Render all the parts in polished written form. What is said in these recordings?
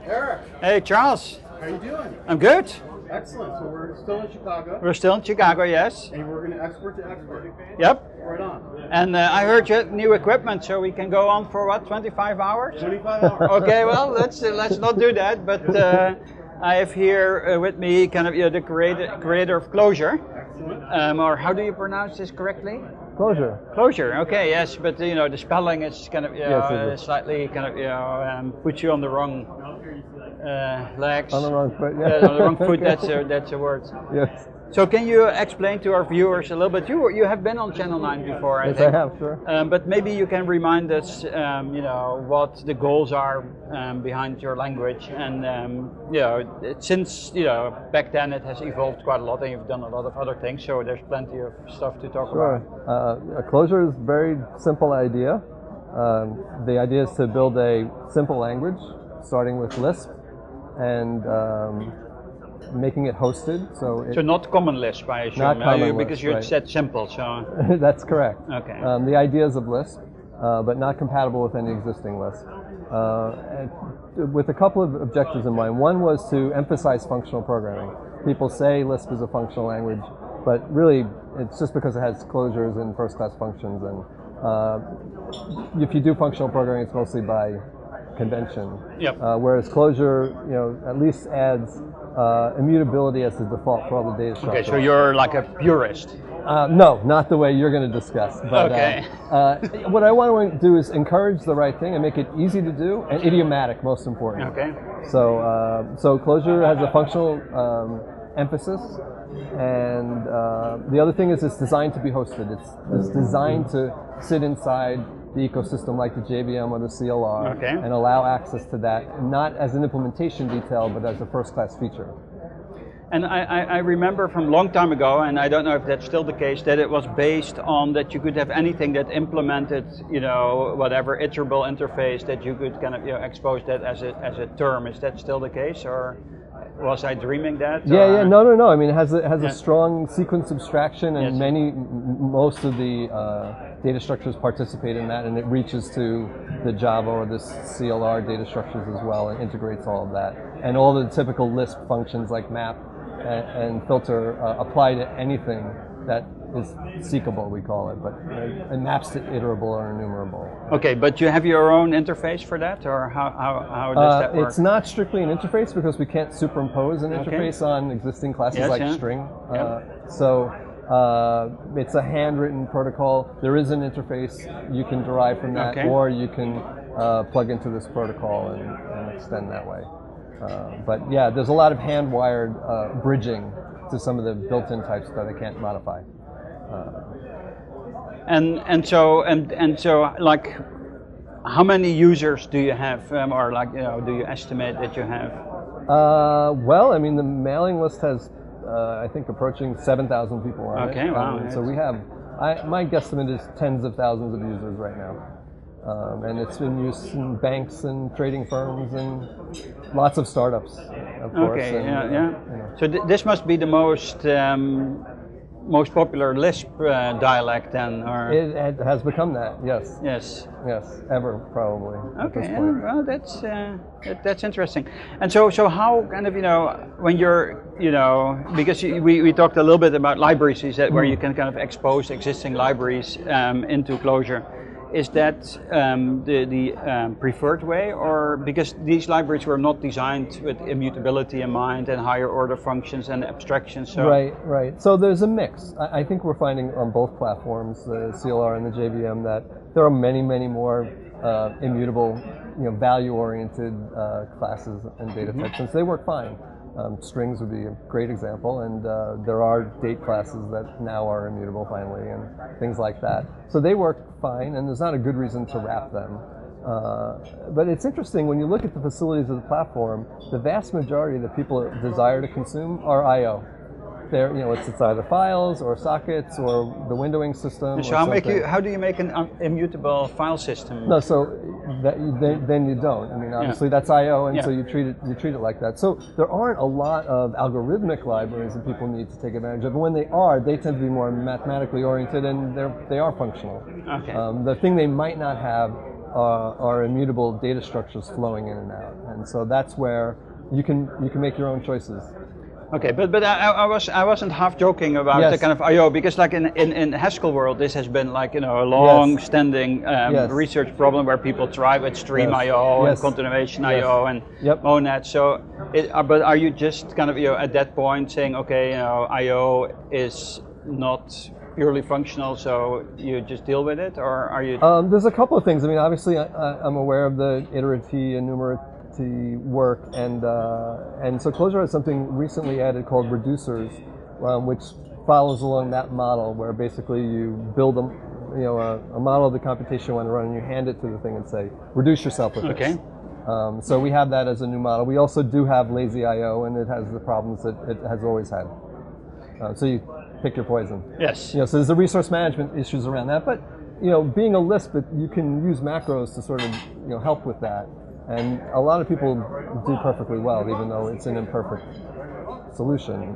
Eric, Hey, Charles. how you doing? I'm good. Excellent. So we're still in Chicago, We're still in Chicago, yes. and we're going to expert to expert. Yep. Right on. And I heard you had new equipment, so we can go on for what, 25 hours? 25 hours. Okay, well, let's not do that. But I have here with me kind of the creator of Clojure. Excellent. Or how do you pronounce this correctly? Clojure. Clojure. Okay, yes, but the spelling is kind of Yes, it is. slightly kind of puts you on the wrong legs. On the wrong foot, yeah. On the wrong foot. That's a word. Yes. So can you explain to our viewers a little bit? You have been on Channel 9 before, I Yes, think. I have, sure. But maybe you can remind us, what the goals are behind your language, and since back then it has evolved quite a lot, and you've done a lot of other things. So there's plenty of stuff to talk Sure. about. Clojure is a very simple idea. The idea is to build a simple language, starting with Lisp, and making it hosted. So not Common Lisp, I assume, Not Common Lisp, because you right. said simple. So that's correct. okay. The ideas of Lisp, but not compatible with any existing Lisp. And with a couple of objectives in mind. One was to emphasize functional programming. People say Lisp is a functional language, but really it's just because it has closures and first-class functions. And if you do functional programming, it's mostly by convention. Yep. Whereas Clojure, at least adds immutability as the default for all the data structures. Okay, so you're like a purist. No, not the way you're going to discuss. But, Okay. What I want to do is encourage the right thing and make it easy to do and idiomatic, most important. Okay. So Clojure has a functional emphasis, and the other thing is it's designed to be hosted. It's designed to sit inside the ecosystem like the JVM or the CLR, Okay. and allow access to that, not as an implementation detail, but as a first-class feature. And I remember from a long time ago, and I don't know if that's still the case, that it was based on that you could have anything that implemented, whatever iterable interface, that you could kind of expose that as a term. Is that still the case, or was I dreaming that? Yeah, no. I mean, it has Yeah. a strong sequence abstraction, and Yes. most of the data structures participate in that, and it reaches to the Java or the CLR data structures as well, and integrates all of that, and all the typical Lisp functions like map and filter apply to anything that is seekable, we call it, but it maps to iterable or enumerable. Okay, but you have your own interface for that, or how does that work? It's not strictly an interface because we can't superimpose an Okay. interface on existing classes Yes, like yeah. string. Yeah. So it's a handwritten protocol. There is an interface you can derive from that, Okay. or you can plug into this protocol and extend that way. But yeah, there's a lot of hand-wired bridging to some of the built-in types that I can't modify. And so like, how many users do you have, or like do you estimate that you have? Well, I mean, the mailing list has, I think, approaching 7,000 people on it. Okay, wow. So we have, my guesstimate is tens of thousands of users right now. And it's been used in banks and trading firms and lots of startups, of course. Okay, and, yeah. So this must be the most popular Lisp dialect then, or? It has become that, yes. Yes. Yes, ever, probably. At this Okay, point. well, that's interesting. And so how kind of when you're because we talked a little bit about libraries, is that where you can kind of expose existing libraries into Clojure. Is that the preferred way, or because these libraries were not designed with immutability in mind and higher order functions and abstractions? So Right. So there's a mix. I think we're finding on both platforms, the CLR and the JVM, that there are many, many more immutable, value-oriented classes and data types, and so they work fine. Strings would be a great example, and there are date classes that now are immutable finally, and things like that. So they work fine, and there's not a good reason to wrap them. But it's interesting, when you look at the facilities of the platform, the vast majority that people desire to consume are I/O. There, it's either files or sockets or the windowing system. So or how do you make an immutable file system? No, so then you don't. I mean, obviously that's I/O, and Yeah. so you treat it like that. So there aren't a lot of algorithmic libraries that people need to take advantage of. And when they are, they tend to be more mathematically oriented, and they are functional. Okay. The thing they might not have are immutable data structures flowing in and out, and so that's where you can make your own choices. Okay, but I wasn't half joking about Yes. the kind of I/O, because like in Haskell world, this has been like, you know, a long-standing Yes. research problem where people try with stream Yes. I/O and Yes. continuation Yes. I/O and Yep. monads. So, but are you just kind of, you know, at that point saying, okay, you know, I/O is not purely functional, so you just deal with it, or are you? There's a couple of things. I mean, obviously, I'm aware of the iterate enumerate work, and so Clojure has something recently added called reducers, which follows along that model, where basically you build a model of the computation you want to run, and you hand it to the thing and say, reduce yourself with Okay. this. So we have that as a new model. We also do have lazy I/O, and it has the problems that it has always had. So you pick your poison. Yes. You know, so there's the resource management issues around that, but you know, being a Lisp, you can use macros to sort of, you know, help with that. And a lot of people do perfectly well, even though it's an imperfect solution.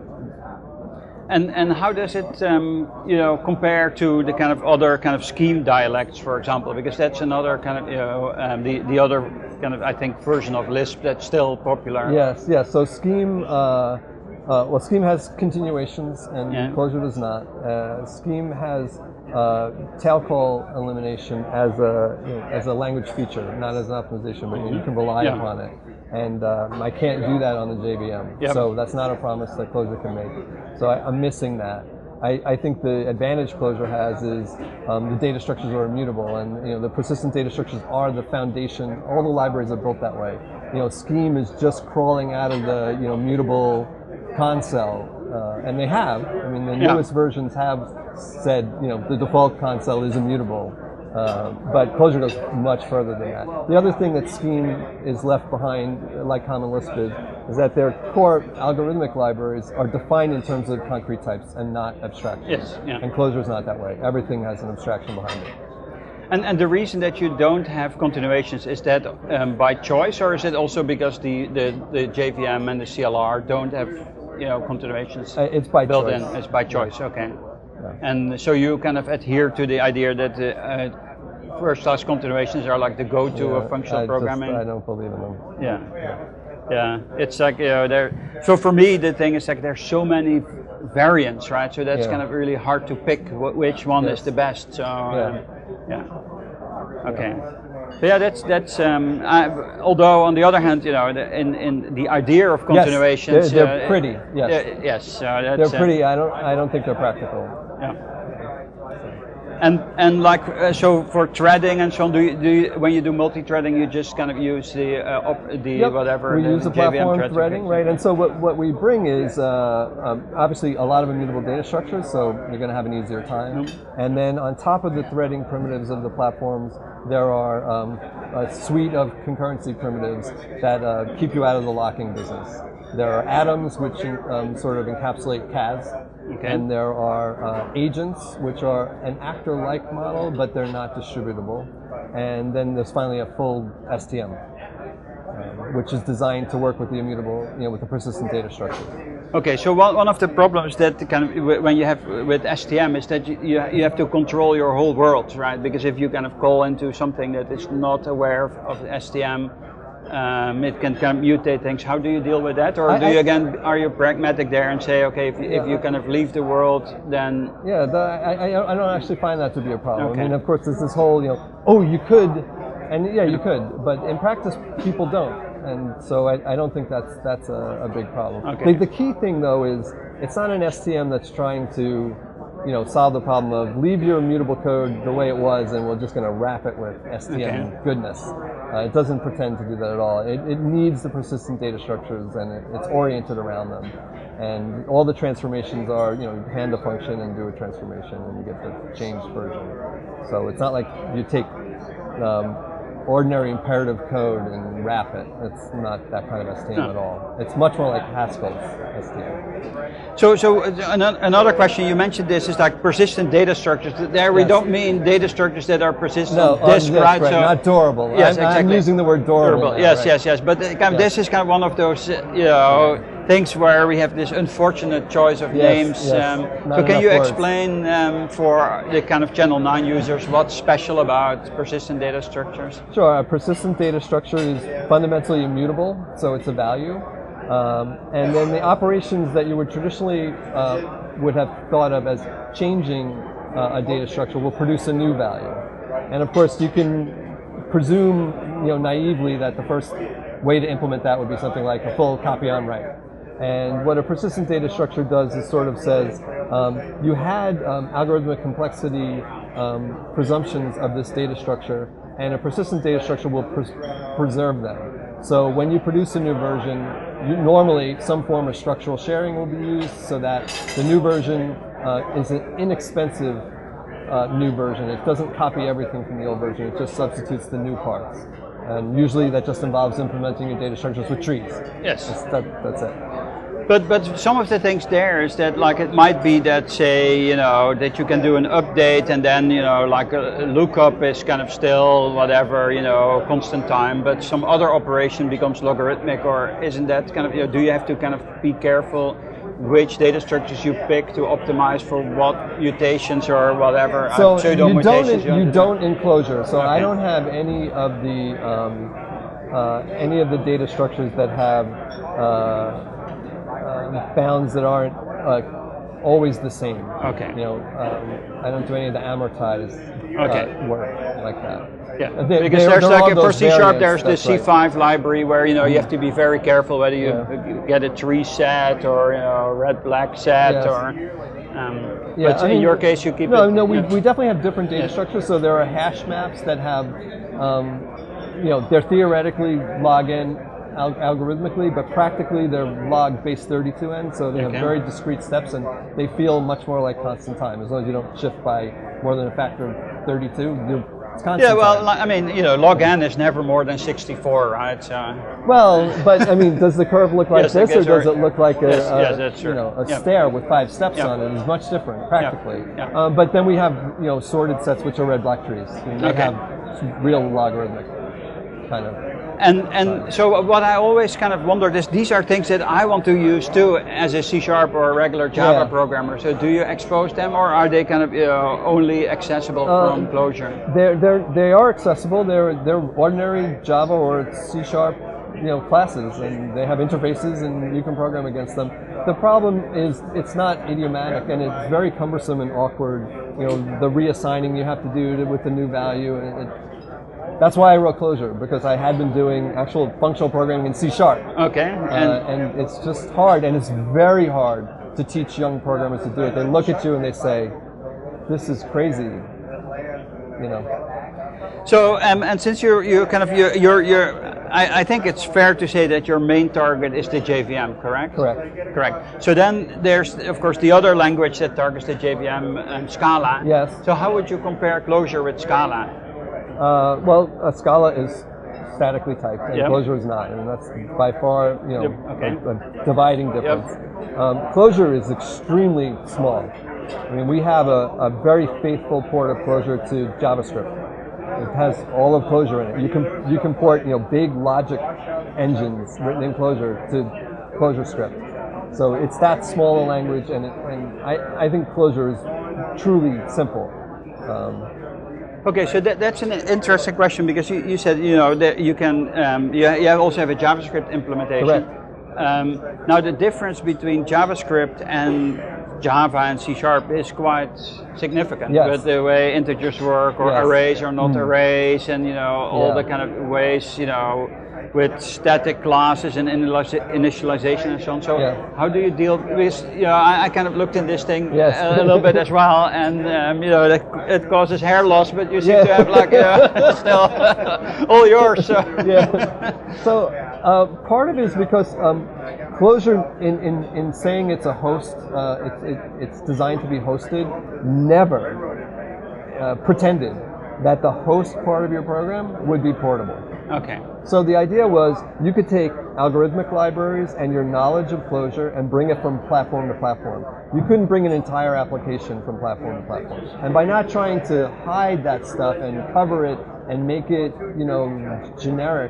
And how does it you know, compare to the kind of other kind of scheme dialects, for example? Because that's another kind of, you know, the other kind of, I think, version of Lisp that's still popular. Yes. So Scheme, well, Scheme has continuations, and Clojure does not. Scheme has tail call elimination as a language feature, not as an optimization, but you can rely upon it. And I can't do that on the JVM, so that's not a promise that Clojure can make. So I'm missing that. I think the advantage Clojure has is the data structures are immutable, and you know, the persistent data structures are the foundation. All the libraries are built that way. You know, Scheme is just crawling out of the, you know, mutable console, and they have. I mean, the newest versions have said, you know, the default console is immutable, but Clojure goes much further than that. The other thing that Scheme is left behind, like Common Lisp is that their core algorithmic libraries are defined in terms of concrete types and not abstractions. Yes. Yeah. And Clojure is not that way. Everything has an abstraction behind it. And the reason that you don't have continuations, is that by choice, or is it also because the JVM and the CLR don't have, you know, continuations It's by built choice. in? It's by choice, okay. Yeah. And so you kind of adhere to the idea that first-class continuations are like the go-to of functional programming? I don't believe in them. Yeah, it's like, you know, so for me the thing is like there's so many variants, right? So that's kind of really hard to pick which one is the best. So okay. So yeah, that's although on the other hand, you know, in the idea of continuations, they're pretty. Yes. Yes. So that's, they're pretty. I don't think they're practical. Yeah. And like so for threading and so on, do you when you do multi-threading, you just kind of use the whatever we the use the JVM platform threads, threading, okay. right? And so what we bring is obviously a lot of immutable data structures, so you're going to have an easier time. And then on top of the threading primitives of the platforms, there are a suite of concurrency primitives that keep you out of the locking business. There are atoms, which sort of encapsulate CAS. Okay. And there are agents, which are an actor-like model, but they're not distributable. And then there's finally a full STM, which is designed to work with the immutable, you know, with the persistent data structure. Okay, so one of the problems that kind of when you have with STM is that you have to control your whole world, right? Because if you kind of call into something that is not aware of STM, it can kind of mutate things. How do you deal with that? Or are you pragmatic there and say, okay, if you kind of leave the world, then... Yeah, I don't actually find that to be a problem. Okay. I mean, of course, there's this whole, you know, oh, you could, and yeah, you could, but in practice, people don't. And so I don't think that's a big problem. Okay. The key thing, though, is it's not an STM that's trying to, you know, solve the problem of leave your immutable code the way it was and we're just going to wrap it with STM goodness. It doesn't pretend to do that at all. It needs the persistent data structures, and it's oriented around them. And all the transformations are, you know, you hand a function and do a transformation and you get the changed version. So it's not like you take ordinary imperative code and wrap it. It's not that kind of STM at all. It's much more like Haskell's STM. So another question, you mentioned this is like persistent data structures. There we don't mean data structures that are persistent on disk, right? So, not durable. Yes, exactly. I'm using the word durable. Now, Yes, right? yes. But this is kind of one of those, you know, things where we have this unfortunate choice of Yes, names. yes. Not So can you enough words. explain for the kind of Channel 9 users what's special about persistent data structures? Sure. A persistent data structure is fundamentally immutable, so it's a value. And then the operations that you would traditionally would have thought of as changing a data structure will produce a new value. And of course, you can presume, naively that the first way to implement that would be something like a full copy on write. And what a persistent data structure does is sort of says, you had algorithmic complexity presumptions of this data structure, and a persistent data structure will preserve them. So when you produce a new version, normally some form of structural sharing will be used so that the new version is an inexpensive new version. It doesn't copy everything from the old version, it just substitutes the new parts. And usually that just involves implementing your data structures with trees. Yes. That's it. But some of the things there is that, like, it might be that, say, that you can do an update and then, like a lookup is kind of still whatever, constant time, but some other operation becomes logarithmic, or isn't that kind of, do you have to kind of be careful which data structures you pick to optimize for what mutations or whatever So pseudo you mutations don't, you don't in Clojure. So Okay. I don't have any of the data structures that have bounds that aren't always the same. Okay. I don't do any of the amortized work like that. Yeah, There- because there- there's there are like for those C# variants, there's the that's right. C5 library where you have to be very careful whether you Yeah. get a tree set or red-black set Yes. or. Yeah, but I in mean, your case, you keep no, it. No, we yeah. definitely have different data Yes. structures. So there are hash maps that have, they're theoretically log-n algorithmically, but practically they're log base 32n. So they have Okay. very discrete steps, and they feel much more like constant time. As long as you don't shift by more than a factor of 32, it's constant Yeah, well, time. I mean, log n is never more than 64, right? So. Well, but I mean, does the curve look like Yes, I this, or guess does you're- it look like a, Yes, that's true. a Yeah. stair with 5 steps Yeah. on it? It's much different practically. Yeah. But then we have sorted sets which are red-black trees. They Okay. have real logarithmic kind of. And so what I always kind of wondered is, these are things that I want to use too as a C# or a regular Java Yeah. programmer. So do you expose them, or are they kind of only accessible from Clojure? They are accessible. They're ordinary Java or C# classes, and they have interfaces, and you can program against them. The problem is it's not idiomatic, and it's very cumbersome and awkward. The reassigning you have to do with the new value, and that's why I wrote Clojure, because I had been doing actual functional programming in C#. Okay. And it's just hard, and it's very hard to teach young programmers to do it. They look at you and they say, "This is crazy," So, and since you're kind of I think it's fair to say that your main target is the JVM, correct? Correct. So then there's, of course, the other language that targets the JVM, Scala. Yes. So how would you compare Clojure with Scala? Scala is statically typed, and Yep. Clojure is not, and that's by far, Okay. a dividing difference. Clojure is extremely small. I mean, we have a very faithful port of Clojure to JavaScript. It has all of Clojure in it. You can port big logic engines written in Clojure to Clojure script. So it's that small a language, and I think Clojure is truly simple. Okay, so that's an interesting question, because you said that you can you also have a JavaScript implementation. Correct. Now the difference between JavaScript and Java and C# is quite significant. Yes. With the way integers work, or Yes. arrays or not arrays, and all Yeah. the kind of ways with static classes and initialization and so on. So Yeah. how do you deal with? I kind of looked in this thing Yes. a little bit as well, and it causes hair loss, but you seem to have like still all yours. So. Yeah. So part of it is because Clojure, in saying it's a host, it's designed to be hosted, never pretended that the host part of your program would be portable. Okay. So the idea was you could take algorithmic libraries and your knowledge of Clojure and bring it from platform to platform. You couldn't bring an entire application from platform to platform. And by not trying to hide that stuff and cover it and make it, generic,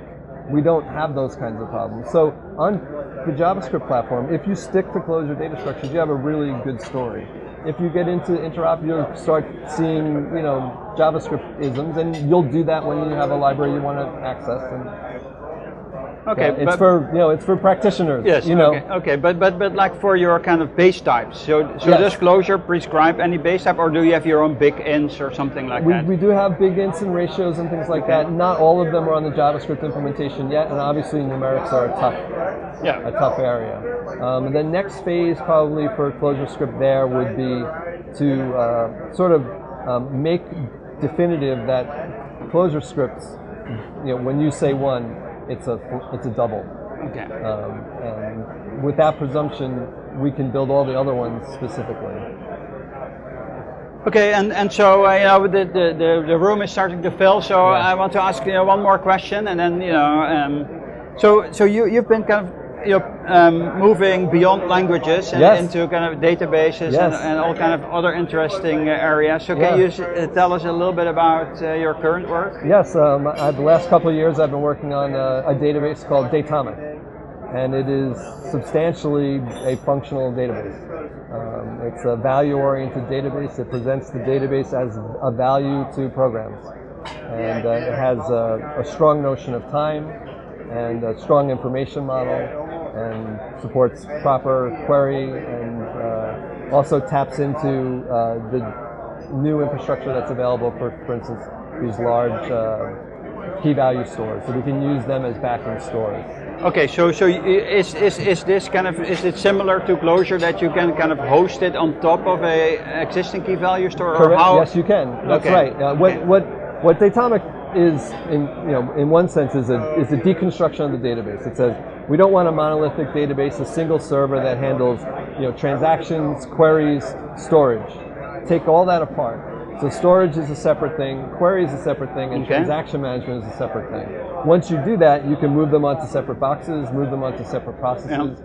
we don't have those kinds of problems. So on the JavaScript platform, if you stick to Clojure data structures, you have a really good story. If you get into interop, you'll start seeing, you know, JavaScript isms, and you'll do that when you have a library you want to access. And Okay, yeah, it's for, you know, it's for practitioners. yes, you know. okay, but like for your kind of base types. So Yes. does Clojure prescribe any base type, or do you have your own big ints or something like that? We do have big ints and ratios and things like that. Not all of them are on the JavaScript implementation yet, and obviously numerics are a tough area. And the next phase probably for ClojureScript there would be to sort of make definitive that ClojureScripts, you know, when you say one, it's a double. Okay. And with that presumption, we can build all the other ones specifically. Okay, and so you know, the room is starting to fill. So Yeah. I want to ask, you know, one more question, and then, you know, so you've been kind of, you know, moving beyond languages and Yes. into kind of databases Yes. and all kind of other interesting areas. So Yeah. can you tell us a little bit about your current work? Yes, the last couple of years I've been working on a database called Datomic, and it is substantially a functional database. It's a value-oriented database. It presents the database as a value to programs, and it has a strong notion of time and a strong information model, and supports proper query, and also taps into the new infrastructure that's available for instance, these large key value stores. So we can use them as backend stores. Okay, so is this kind of, is it similar to Clojure that you can kind of host it on top of a existing key value store? Or Correct. how? Yes, you can. That's Okay. right. What Datomic is, in one sense, is a deconstruction of the database. It says we don't want a monolithic database, a single server that handles, you know, transactions, queries, storage. Take all that apart. So storage is a separate thing, query is a separate thing, and Okay. transaction management is a separate thing. Once you do that, you can move them onto separate boxes, move them onto separate processes.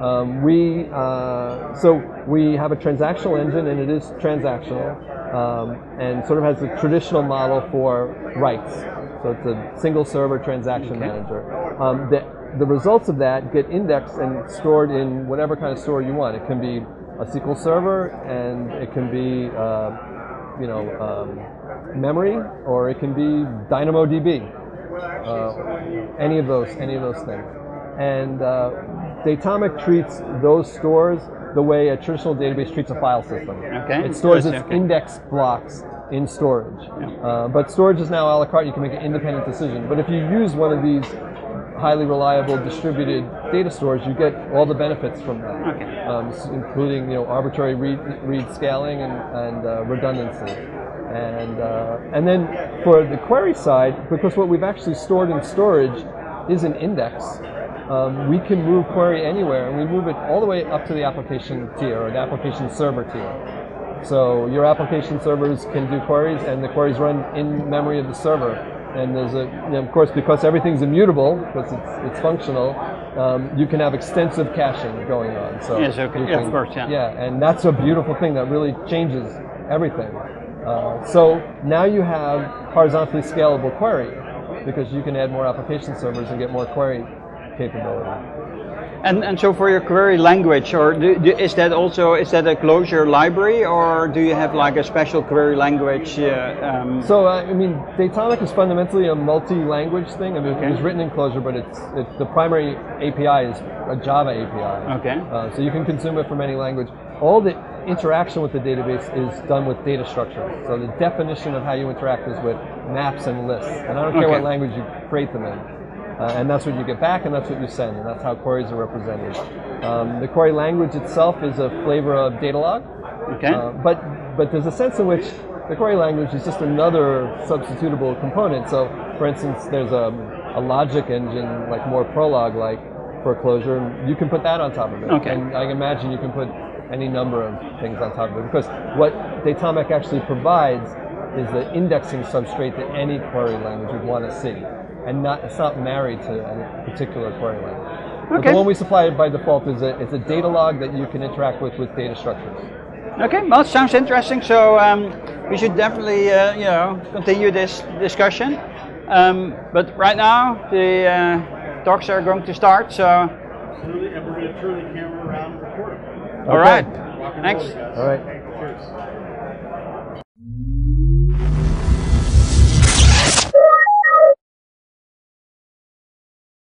So we have a transactional engine, and it is transactional, and sort of has a traditional model for writes. So it's a single server transaction manager. The results of that get indexed and stored in whatever kind of store you want. It can be a SQL Server, and it can be memory, or it can be DynamoDB. Any of those things. And Datomic treats those stores the way a traditional database treats a file system. Okay. It stores Yes, its okay. index blocks in storage. But storage is now a la carte. You can make an independent decision. But if you use one of these highly reliable distributed data stores, you get all the benefits from that, including, you know, arbitrary read scaling and redundancy. And then for the query side, because what we've actually stored in storage is an index, we can move query anywhere, and we move it all the way up to the application tier, or the application server tier. So your application servers can do queries, and the queries run in memory of the server. And there's of course, because everything's immutable, because it's functional, you can have extensive caching going on. So Yes, okay. Yeah, of course, yeah. Yeah, and that's a beautiful thing that really changes everything. So now you have horizontally scalable query, because you can add more application servers and get more query capability. And so for your query language, or is that a Clojure library, or do you have like a special query language? So I mean, Datomic is fundamentally a multi-language thing. I mean, it was written in Clojure, but it's the primary API is a Java API. Okay. So you can consume it from any language. All the interaction with the database is done with data structures. So the definition of how you interact is with maps and lists. And I don't care what language you create them in. And that's what you get back, and that's what you send, and that's how queries are represented. The query language itself is a flavor of Datalog, but there's a sense in which the query language is just another substitutable component. So, for instance, there's a logic engine, like more Prolog-like, for Clojure, and you can put that on top of it. And I imagine you can put any number of things on top of it, because what Datomic actually provides is the indexing substrate that any query language would want to see. And it's not married to a particular query language. But the one we supply by default is it's a data log that you can interact with data structures. Okay, well, it sounds interesting. So we should definitely continue this discussion. But right now, the talks are going to start. So, Absolutely, and we're going to turn the camera around and record them. all right, Rock and thanks. roll, guys. All right. Cheers.